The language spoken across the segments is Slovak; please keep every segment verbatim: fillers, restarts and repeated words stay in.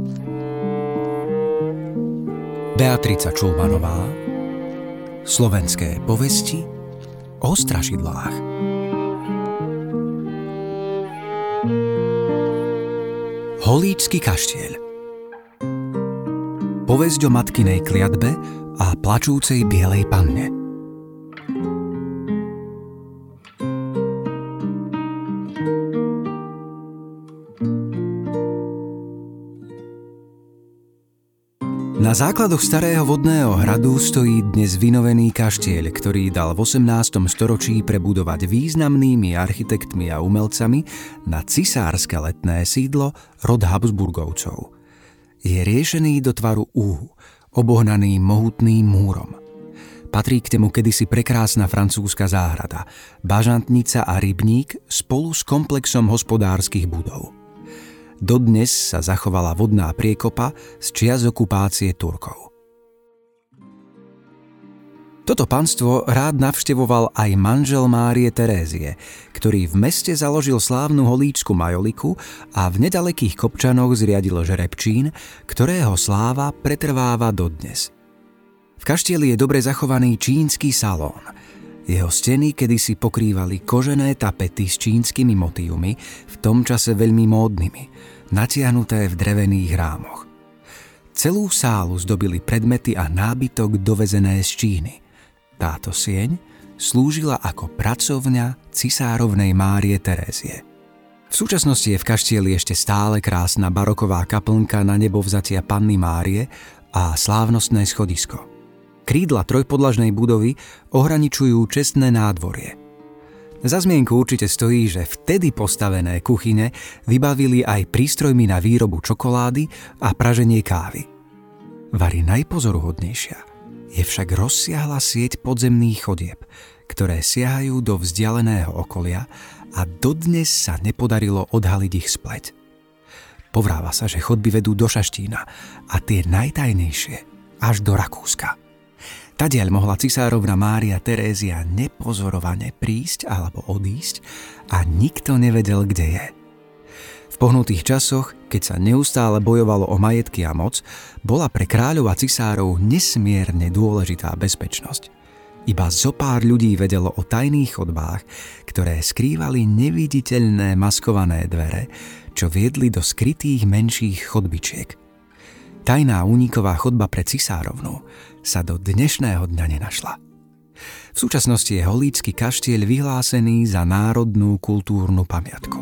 Beatrica Čulmanová. Slovenské povesti o strašidlách. Holíčsky kaštieľ. Povesť o matkinej kliatbe a plačúcej bielej panne. Na základoch starého vodného hradu stojí dnes vynovený kaštieľ, ktorý dal v osemnástom storočí prebudovať významnými architektmi a umelcami na cisárske letné sídlo rod Habsburgovcov. Je riešený do tvaru U, obohnaný mohutným múrom. Patrí k temu kedysi prekrásna francúzska záhrada, bažantnica a rybník spolu s komplexom hospodárskych budov. Dodnes sa zachovala vodná priekopa z čias okupácie Turkov. Toto panstvo rád navštevoval aj manžel Márie Terézie, ktorý v meste založil slávnu holíčsku majoliku a v nedalekých Kopčanoch zriadil žrebčín, ktorého sláva pretrváva dodnes. V kaštieli je dobre zachovaný čínsky salón. Jeho steny kedysi pokrývali kožené tapety s čínskymi motívmi, v tom čase veľmi módnymi, natiahnuté v drevených rámoch. Celú sálu zdobili predmety a nábytok dovezené z Číny. Táto sieň slúžila ako pracovňa cisárovnej Márie Terézie. V súčasnosti je v kaštieli ešte stále krásna baroková kaplnka na nebovzatia Panny Márie a slávnostné schodisko. Krídla trojpodlažnej budovy ohraničujú čestné nádvorie. Za zmienku určite stojí, že vtedy postavené kuchyne vybavili aj prístrojmi na výrobu čokolády a praženie kávy. Vari najpozoruhodnejšia je však rozsiahla sieť podzemných chodieb, ktoré siahajú do vzdialeného okolia a dodnes sa nepodarilo odhaliť ich spleť. Povráva sa, že chodby vedú do Šaštína a tie najtajnejšie až do Rakúska. Tadiaľ mohla cisárovna Mária Terézia nepozorovane prísť alebo odísť a nikto nevedel, kde je. V pohnutých časoch, keď sa neustále bojovalo o majetky a moc, bola pre kráľov a cisárov nesmierne dôležitá bezpečnosť. Iba zopár ľudí vedelo o tajných chodbách, ktoré skrývali neviditeľné maskované dvere, čo viedli do skrytých menších chodbičiek. Tajná úniková chodba pre cisárovnu sa do dnešného dňa nenašla. V súčasnosti je holíčsky kaštieľ vyhlásený za národnú kultúrnu pamiatku.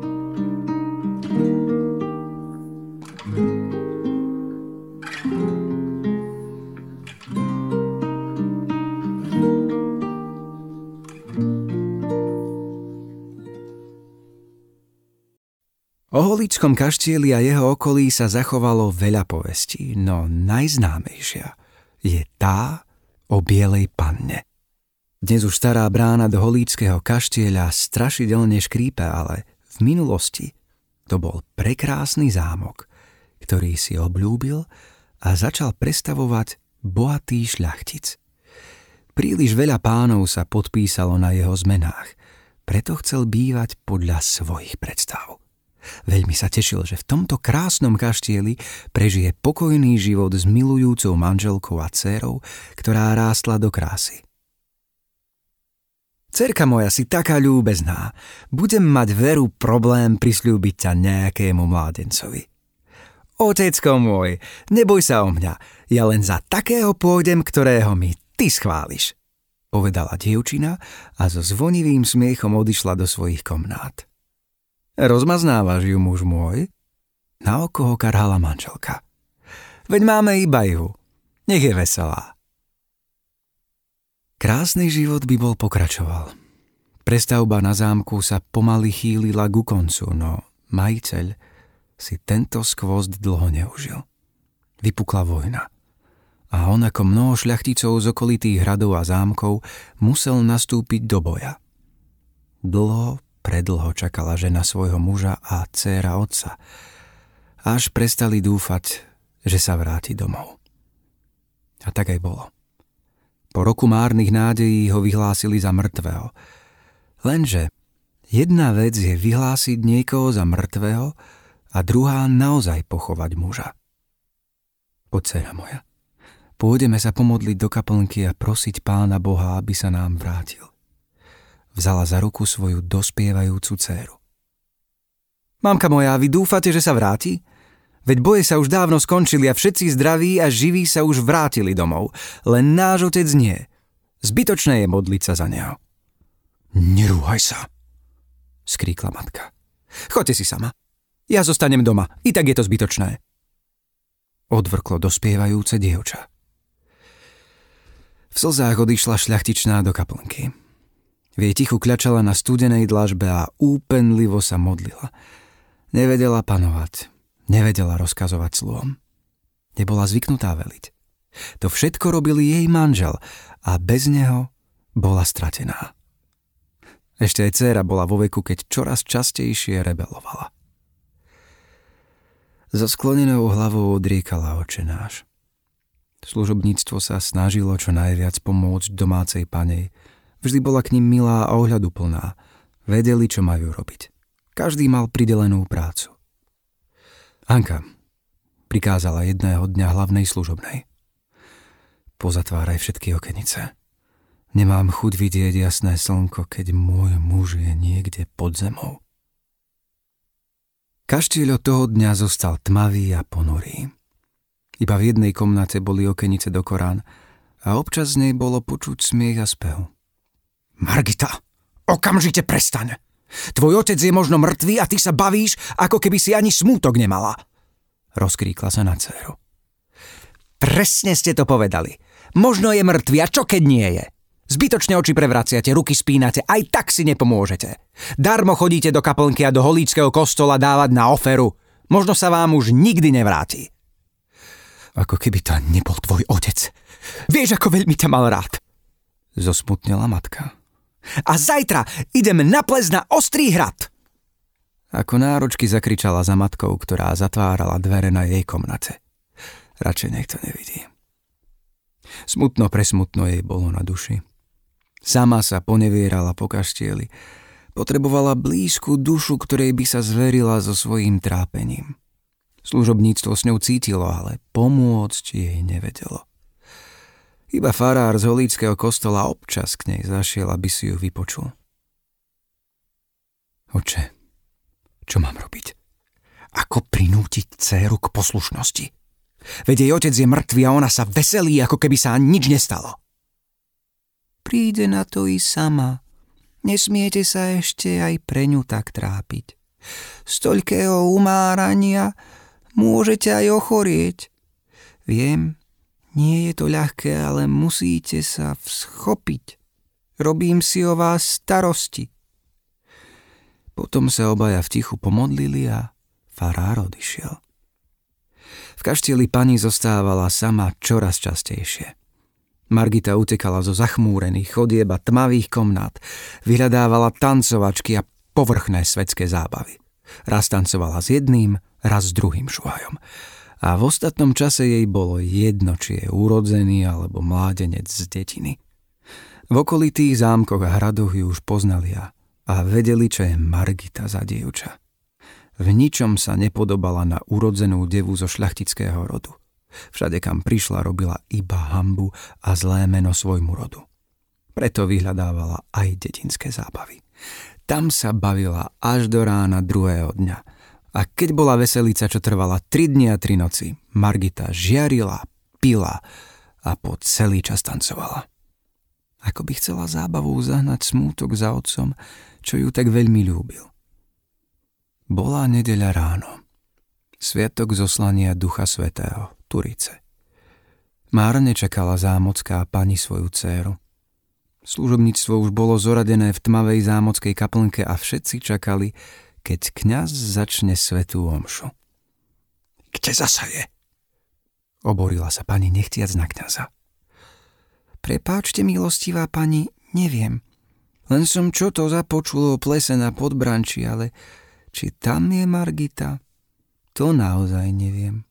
O holíčskom kaštieli a jeho okolí sa zachovalo veľa povestí, no najznámejšia je tá o bielej panne. Dnes už stará brána do holíčskeho kaštieľa strašidelne škrípe, ale v minulosti to bol prekrásny zámok, ktorý si obľúbil a začal prestavovať bohatý šľachtic. Príliš veľa pánov sa podpísalo na jeho zmenách, preto chcel bývať podľa svojich predstav. Veľmi sa tešil, že v tomto krásnom kaštieli prežije pokojný život s milujúcou manželkou a dcérou, ktorá rástla do krásy. Dcérka moja, si taká ľúbezná. Budem mať veru problém prisľúbiť ťa nejakému mládencovi. Otecko môj, neboj sa o mňa, ja len za takého pôjdem, ktorého mi ty schváliš, povedala dievčina a so zvonivým smiechom odišla do svojich komnát. Rozmaznávaš ju, muž môj? Na oko ho karhala manželka. Veď máme iba ju. Nech je veselá. Krásny život by bol pokračoval. Prestavba na zámku sa pomaly chýlila ku koncu, no majiteľ si tento skvost dlho neužil. Vypukla vojna a on ako mnoho šľachticov z okolitých hradov a zámkov musel nastúpiť do boja. Dlho Predlho čakala žena svojho muža a dcéra otca, až prestali dúfať, že sa vráti domov. A tak aj bolo. Po roku márnych nádejí ho vyhlásili za mŕtvého. Lenže jedna vec je vyhlásiť niekoho za mŕtvého a druhá naozaj pochovať muža. Poď, dcera moja, pôjdeme sa pomodliť do kaplnky a prosiť Pána Boha, aby sa nám vrátil. Vzala za ruku svoju dospievajúcu dcéru. Mamka moja, vy dúfate, že sa vráti? Veď boje sa už dávno skončili a všetci zdraví a živí sa už vrátili domov. Len náš otec nie. Zbytočné je modliť sa za neho. Nerúhaj sa, skríkla matka. Choďte si sama. Ja zostanem doma, i tak je to zbytočné. Odvrklo dospievajúce dievča. V slzách odišla šľachtičná do kaplnky. V jej tichu kľačala na studenej dlažbe a úpenlivo sa modlila. Nevedela panovať, nevedela rozkazovať sluhom. Nebola zvyknutá veliť. To všetko robil jej manžel a bez neho bola stratená. Ešte aj dcéra bola vo veku, keď čoraz častejšie rebelovala. So sklonenou hlavou odriekala Otčenáš. Služobníctvo sa snažilo čo najviac pomôcť domácej panej. Vždy bola k nim milá a ohľaduplná. Vedeli, čo majú robiť. Každý mal pridelenú prácu. Anka, prikázala jedného dňa hlavnej služobnej. Pozatváraj všetky okenice. Nemám chuť vidieť jasné slnko, keď môj muž je niekde pod zemou. Kaštieľ od toho dňa zostal tmavý a ponurý. Iba v jednej komnate boli okenice do Korán a občas z nej bolo počuť smiech a spev. Margita, okamžite prestaň! Tvoj otec je možno mŕtvý a ty sa bavíš, ako keby si ani smútok nemala. Rozkríkla sa na dcéru. Presne ste to povedali. Možno je mŕtvý a čo keď nie je? Zbytočne oči prevraciate, ruky spínate, aj tak si nepomôžete. Darmo chodíte do kaplnky a do holíčského kostola dávať na oferu. Možno sa vám už nikdy nevráti. Ako keby to nebol tvoj otec. Vieš, ako veľmi ťa mal rád. Zosmutnela matka. A zajtra idem na ples na Ostrý hrad. Ako náročky zakričala za matkou, ktorá zatvárala dvere na jej komnate. Radšej nech to nevidí. Smutno presmutno jej bolo na duši. Sama sa ponevierala po kaštieli. Potrebovala blízku dušu, ktorej by sa zverila so svojím trápením. Služobníctvo s ňou cítilo, ale pomôcť jej nevedelo. Iba farár z holíčského kostola občas k nej zašiel, aby si ju vypočul. Oče, čo mám robiť? Ako prinútiť dcéru k poslušnosti? Veď jej otec je mŕtvý a ona sa veselí, ako keby sa nič nestalo. Príde na to i sama. Nesmiete sa ešte aj pre ňu tak trápiť. Z toľkého umárania môžete aj ochorieť. Viem, nie je to ľahké, ale musíte sa vzchopiť. Robím si o vás starosti. Potom sa obaja v tichu pomodlili a farár odišiel. V kaštieli pani zostávala sama čoraz častejšie. Margita utekala zo zachmúrených chodieb a tmavých komnát, vyhľadávala tancovačky a povrchné svetské zábavy. Raz tancovala s jedným, raz s druhým šuhajom. A v ostatnom čase jej bolo jedno, či je urodzený alebo mládenec z detiny. V okolitých zámkoch a hradoch ju už poznali a, a vedeli, čo je Margita za dievča. V ničom sa nepodobala na urodzenú devu zo šľachtického rodu. Všade, kam prišla, robila iba hanbu a zlé meno svojmu rodu. Preto vyhľadávala aj dedinské zábavy. Tam sa bavila až do rána druhého dňa. A keď bola veselica, čo trvala tri dni a tri noci, Margita žiarila, pila a po celý čas tancovala. Ako by chcela zábavou zahnať smútok za otcom, čo ju tak veľmi ľúbil. Bola nedeľa ráno. Sviatok zoslania Ducha Svätého, Turice. Márne čakala zámocká pani svoju dcéru. Služobníctvo už bolo zoradené v tmavej zámockej kaplnke a všetci čakali, keď kňaz začne svätú omšu. Kde zasa je? Oborila sa pani nechtiac na kňaza. Prepáčte, milostivá pani, neviem. Len som čo to započul o plese na Podbranči, ale či tam je Margita, to naozaj neviem.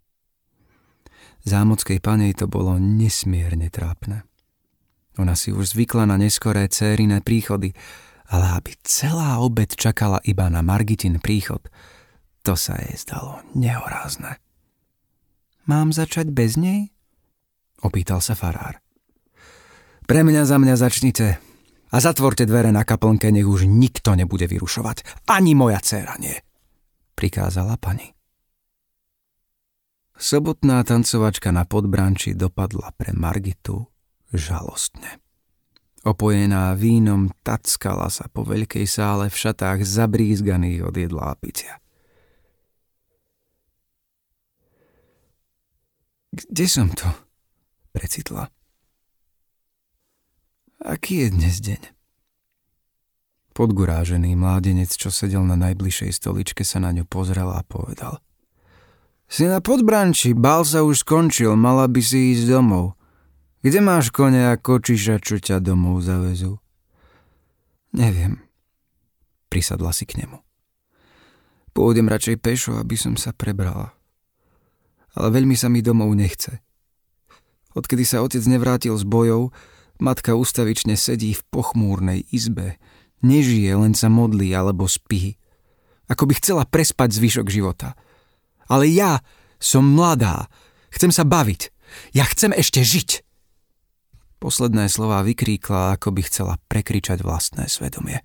Zámockej panej to bolo nesmierne trápne. Ona si už zvykla na neskoré dcérine príchody, ale aby celá obed čakala iba na Margitin príchod, To sa jej zdalo nehorázne. Mám začať bez nej? Opýtal sa farár. Pre mňa za mňa začnite a zatvorte dvere na kaplnke, nech už nikto nebude vyrušovať. Ani moja dcéra nie, prikázala pani. Sobotná tancovačka na Podbranči dopadla pre Margitu žalostne. Opojená vínom tackala sa po veľkej sále v šatách zabrízganých od jedla a pitia. Kde som to? Precitla. Aký je dnes deň? Podgurážený mládenec, čo sedel na najbližšej stoličke, sa na ňu pozrel a povedal. Si na Podbranči, bál sa už skončil, mala by si ísť domov. Kde máš kone a kočiša, čo ťa domov zavezú? Neviem. Prisadla si k nemu. Pôjdem radšej pešo, aby som sa prebrala. Ale veľmi sa mi domov nechce. Odkedy sa otec nevrátil z bojov, matka ustavične sedí v pochmúrnej izbe. Nežije, len sa modlí alebo spí. Ako by chcela prespať zvyšok života. Ale ja som mladá. Chcem sa baviť. Ja chcem ešte žiť. Posledné slová vykríkla, ako by chcela prekričať vlastné svedomie.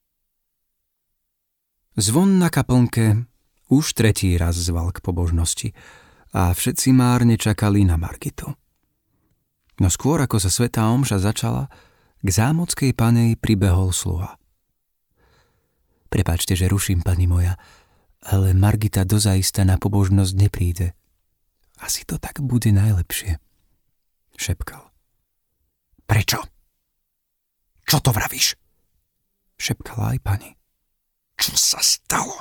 Zvon na kaplnke už tretí raz zval k pobožnosti a všetci márne čakali na Margitu. No skôr ako sa svätá omša začala, k zámockej panej pribehol sluha. Prepáčte, že ruším, pani moja, ale Margita dozaista na pobožnosť nepríde. Asi to tak bude najlepšie, šepkal. Prečo? Čo to vravíš? Šepkala aj pani. Čo sa stalo?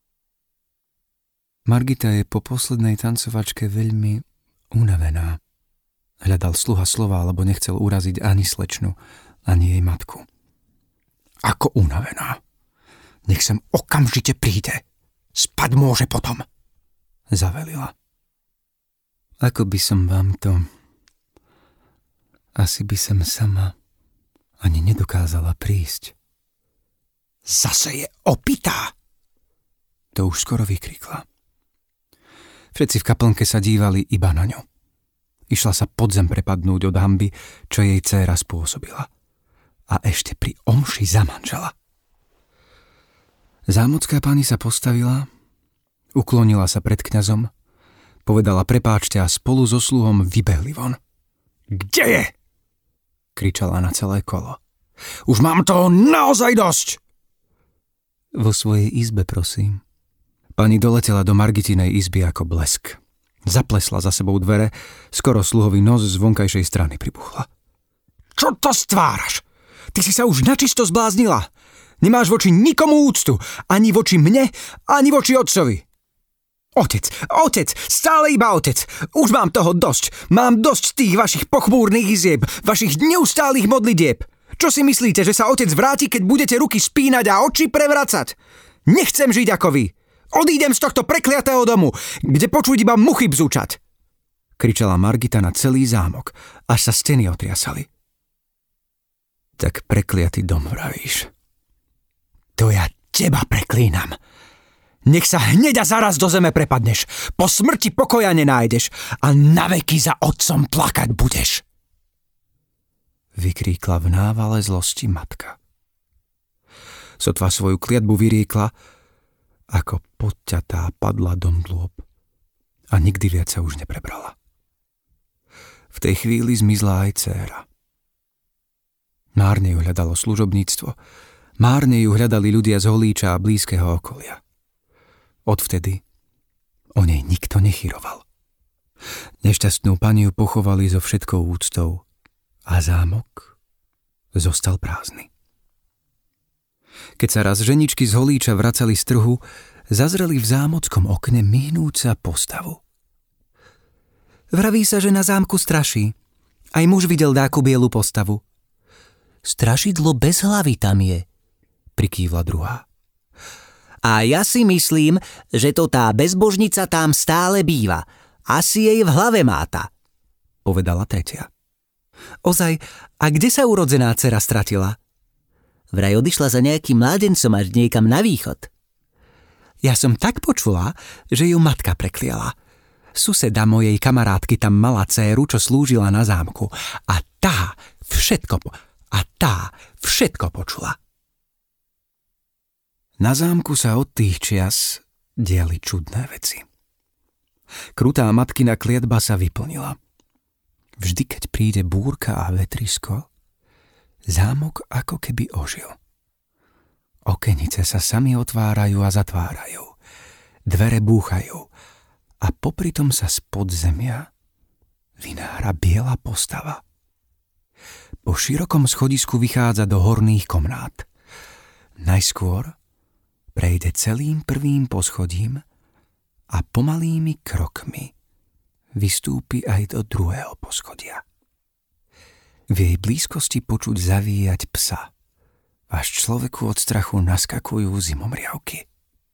Margita je po poslednej tancovačke veľmi unavená. Hľadal sluha slova, lebo nechcel uraziť ani slečnu, ani jej matku. Ako unavená? Nech sem okamžite príde. Spať môže potom, zavelila. Ako by som vám to... Asi by som sama ani nedokázala prísť. Zase je opitá! To už skoro vykrikla. Všetci v kaplnke sa dívali iba na ňu. Išla sa pod zem prepadnúť od hanby, čo jej dcéra spôsobila. A ešte pri omši za manžela. Zámocká pani sa postavila, uklonila sa pred kňazom, povedala prepáčte a spolu so sluhom vybehli von. Kde je? Kričala na celé kolo. Už mám toho naozaj dosť! Vo svojej izbe, prosím. Pani doletela do Margitinej izby ako blesk. Zaplesla za sebou dvere, skoro sluhový nos z vonkajšej strany pribuchla. Čo to stváraš? Ty si sa už načisto zbláznila. Nemáš voči nikomu úctu, ani voči mne, ani voči otcovi. Otec, otec, stále iba otec. Už mám toho dosť. Mám dosť tých vašich pochmúrnych izieb, vašich neustálých modlitieb. Čo si myslíte, že sa otec vráti, keď budete ruky spínať a oči prevracať? Nechcem žiť ako vy. Odídem z tohto prekliatého domu, kde počuť iba muchy bzúčať. Kričala Margita na celý zámok, až sa steny otriasali. Tak prekliatý dom vravíš. To ja teba preklínam. Nech sa hneď a zaraz do zeme prepadneš. Po smrti pokoja nenájdeš a naveky za otcom plakať budeš. Vykríkla v návale zlosti matka. Sotva svoju kliatbu vyriekla, ako podťatá padla do mdlôb a nikdy viac sa už neprebrala. V tej chvíli zmizla aj dcéra. Márne ju hľadalo služobníctvo, márne ju hľadali ľudia z Holíča a blízkeho okolia. Odvtedy o nej nikto nechyroval. Nešťastnú pani ju pochovali so všetkou úctou a zámok zostal prázdny. Keď sa raz ženičky z Holíča vracali z trhu, zazreli v zámockom okne mihnúca postavu. Vraví sa, že na zámku straší. Aj muž videl dáku bielu postavu. Strašidlo bez hlavy tam je, prikývla druhá. A ja si myslím, že to tá bezbožnica tam stále býva. Asi jej v hlave máta, povedala tretia. Ozaj, a kde sa urodzená dcera stratila? Vraj odišla za nejakým mládencom až niekam na východ. Ja som tak počula, že ju matka prekliala. Suseda mojej kamarátky tam mala dcéru, čo slúžila na zámku. A tá všetko, po- a tá všetko počula. Na zámku sa od tých čias diali čudné veci. Krutá matkina klietba sa vyplnila. Vždy, keď príde búrka a vetrisko, zámok ako keby ožil. Okenice sa sami otvárajú a zatvárajú. Dvere búchajú a popritom sa z podzemia vynára biela postava. Po širokom schodisku vychádza do horných komnát. Najskôr prejde celým prvým poschodím a pomalými krokmi vystúpi aj do druhého poschodia. V jej blízkosti počuť zavíjať psa, až človeku od strachu naskakujú zimomriavky.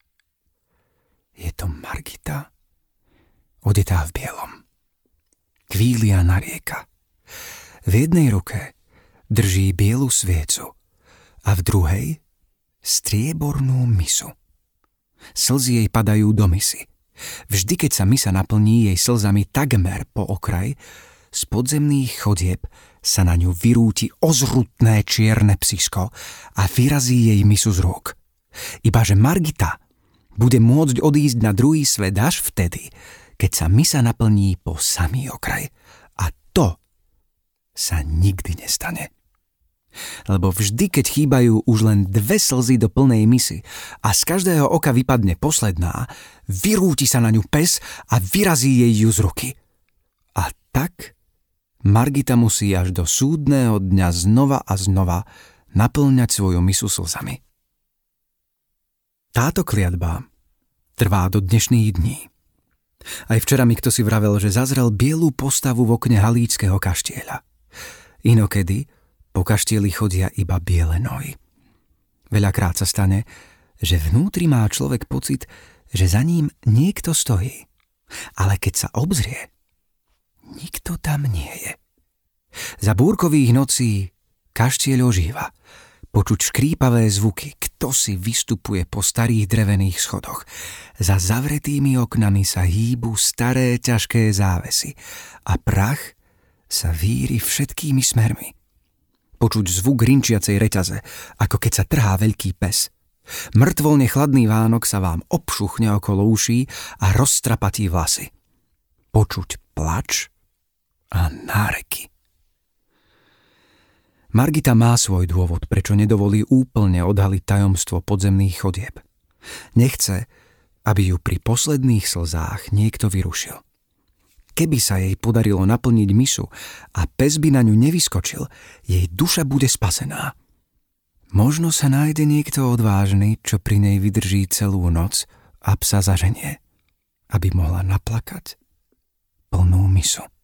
Je to Margita, odetá v bielom. Kvília narieka. V jednej ruke drží bielu sviecu a v druhej striebornú misu. Slzy jej padajú do misy. Vždy, keď sa misa naplní jej slzami takmer po okraj, z podzemných chodieb sa na ňu vyrúti ozrutné čierne psisko a vyrazí jej misu z rúk. Ibaže Margita bude môcť odísť na druhý svet až vtedy, keď sa misa naplní po samý okraj. A to sa nikdy nestane. Lebo vždy, keď chýbajú už len dve slzy do plnej misy a z každého oka vypadne posledná, vyrúti sa na ňu pes a vyrazí jej ju z ruky. A tak Margita musí až do súdneho dňa znova a znova naplňať svoju misu slzami. Táto kliatba trvá do dnešných dní. Aj včera mi kto si vravel, že zazrel bielú postavu v okne halíčskeho kaštieľa. Inokedy po kaštieli chodia iba biele nohy. Veľakrát sa stane, že vnútri má človek pocit, že za ním niekto stojí. Ale keď sa obzrie, nikto tam nie je. Za búrkových nocí kaštieľ ožíva. Počuť škrípavé zvuky, kto si vystupuje po starých drevených schodoch. Za zavretými oknami sa hýbu staré ťažké závesy a prach sa víri všetkými smermi. Počuť zvuk rinčiacej reťaze, ako keď sa trhá veľký pes. Mŕtvolne chladný Vánok sa vám obšuchne okolo uší a roztrapatí vlasy. Počuť plač a náreky. Margita má svoj dôvod, prečo nedovolí úplne odhaliť tajomstvo podzemných chodieb. Nechce, aby ju pri posledných slzách niekto vyrušil. Keby sa jej podarilo naplniť misu a pes by na ňu nevyskočil, jej duša bude spasená. Možno sa nájde niekto odvážny, čo pri nej vydrží celú noc a psa zaženie, aby mohla naplakať plnú misu.